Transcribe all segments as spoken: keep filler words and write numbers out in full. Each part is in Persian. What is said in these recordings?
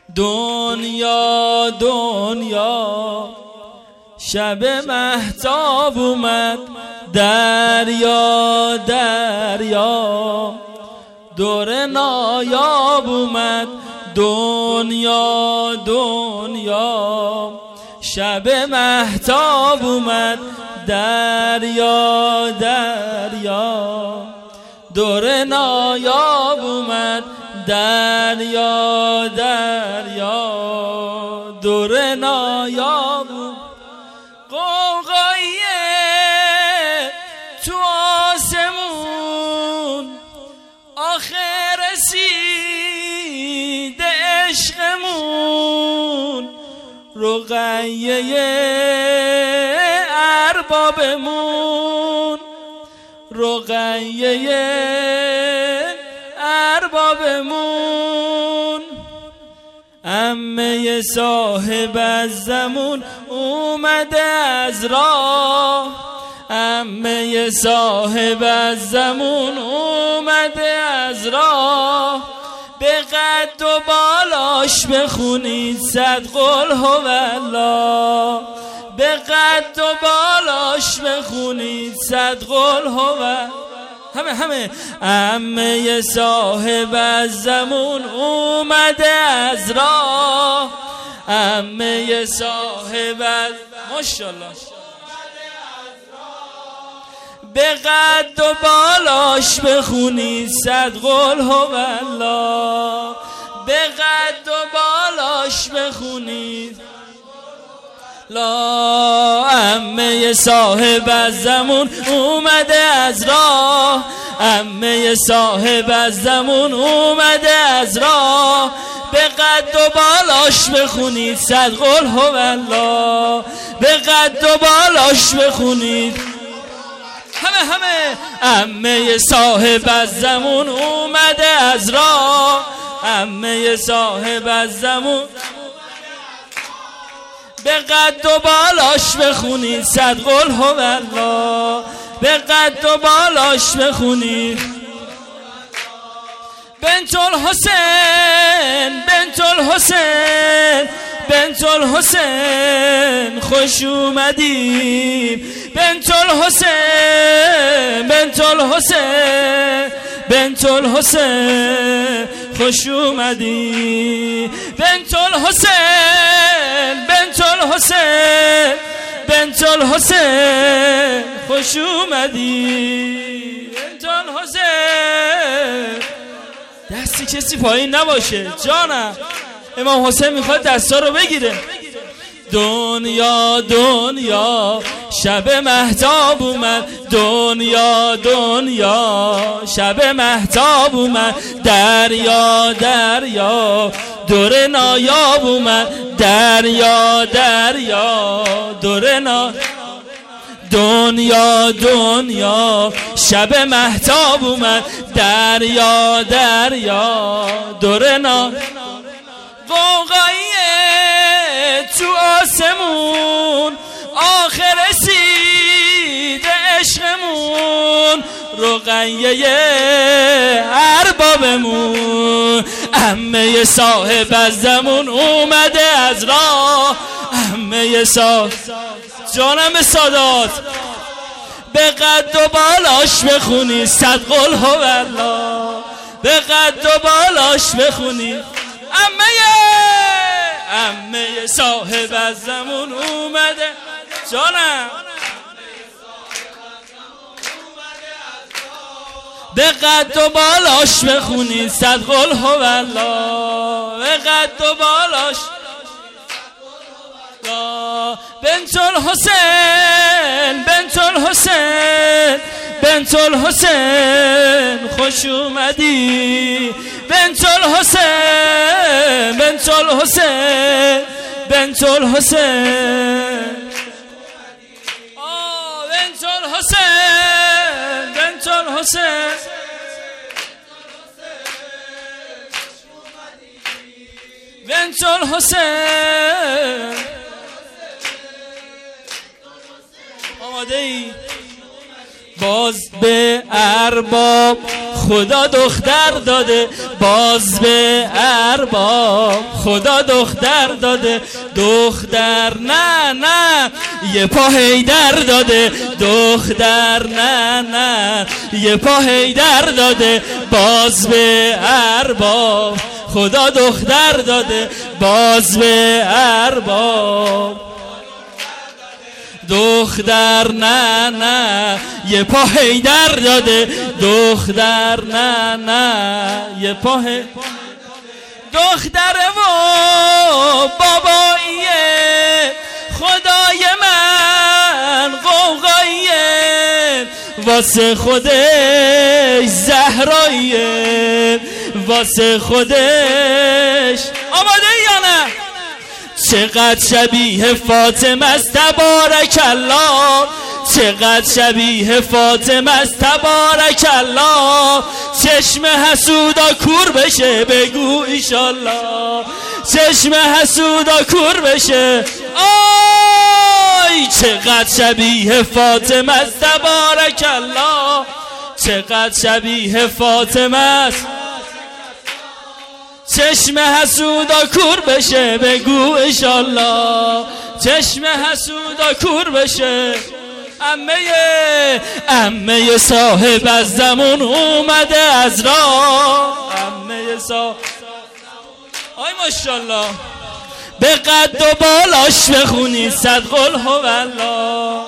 دنیا دنیا شب مهتاب اومد، دریا دریا دور نایاب اومد. دنیا دنیا شب مهتاب اومد، دریا دریا دور نایاب اومد. دریا دریا دور نایاب قوقایی تو آسمون، آخر رسید عشقمون. رقیه اربابمون، رقیه اربابمون. عمه صاحب الزمان اومده از راه، عمه صاحب الزمان اومده از راه. به قد و بالاش بخونید صد قل هوالله، به قد و بالاش بخونید صد قل هوالله. همه همه عمه صاحب الزمان اومده از راه، عمه صاحب از ماشاءالله به قد و بالاش بخونید صد قل هوالله، به قد و بالاش بخونید لا. عمه صاحب الزمان اومده از راه، عمه صاحب الزمان اومده از راه. به قد و بالاش بخونید صد قل هوالله، به قد و بالاش بخونید همه همه. عمه صاحب الزمان اومده از راه، عمه صاحب الزمان به قد و بالاش بخونید صد قل هوالله، به قد و بالاش بخونید. بنت الحسین بنت الحسین بنت الحسین خوش اومدیم. بنت الحسین بنت الحسین بنت الحسین خوش اومدی. بنت الحسین بنت الحسین بنت الحسین خوش اومدی. بنت الحسین دستی کسی پایین نباشه جانم. امام حسین میخواد دستا رو بگیره. دنیا دنیا شب مهتاب اومد، دنیا دنیا شب مهتاب اومد. دریا دریا دور نایاب اومد، دریا دریا دور نا. دنیا دنیا شب مهتاب اومد، دریا دریا دور نا. قوقایی تو آسمون، آخر رسید عشقمون. رقیه اربابمون، عمه صاحب الزمان اومده از راه، عمه صاحب جانم سادات. به قد و بالاش بخونی صد قل هوالله، به قد و بالاش بخونی. عمه عمه صاحب الزمان اومده جانم، به قد و بالاش بخونید صد قل هوالله، به قد و بالاش. بنت الحسین بنت الحسین بنت الحسین خوش اومدی. بنت الحسین بنت الحسین بنت الحسین آه بنت الحسین بنت الحسین بنت الحسین. آماده ای؟ باز به ارباب خدا دختر داده، باز به ارباب. خدا دختر داده دختر نه نه یه پا حیدر داده دختر نه نه یه پا حیدر داده باز به ارباب. خدا دختر داده باز به ارباب. دختر نه نه یه پا حیدر داده دختر نه نه یه پا دختر و باباییه خدای من قوقاییه واسه خودش زهراییه واسه خودش. آماده یا نه؟ چقدر شبیه فاطمه است تبارک الله. چقدر شبیه فاطمه است تبارک الله. چشم حسودا کور بشه بگو ایشالله. چشم حسودا کور بشه. آی چقدر شبیه فاطمه است تبارک الله. چقدر شبیه فاطمه است. چشم حسودا کور بشه بگو ایشالله. چشم حسودا کور بشه. عمه عمه صاحب از زمان اومده از راه. عمه صاحب آی ماشاءالله به قد و بالاش بخونی صد قل هوالله.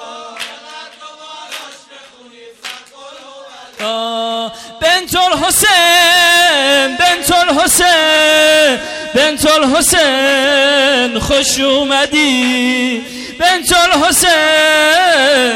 بنت الحسین بنت الحسین بنت الحسین خوش اومدی. بنت الحسین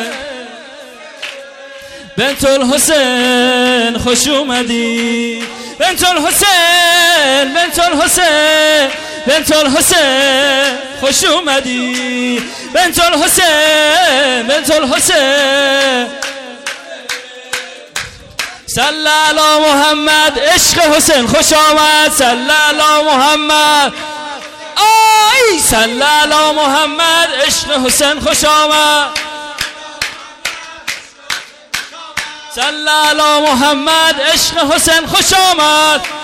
بنت الحسین خوش اومدی. بنت الحسین بنت الحسین بنت الحسین خوش اومدی. بنت الحسین بنت الحسین صلی علی محمد عشق حسین خوش آمد. صلی علی محمد آی صلی علی محمد عشق حسین خوش آمد. صلی علی محمد عشق حسین خوش آمد.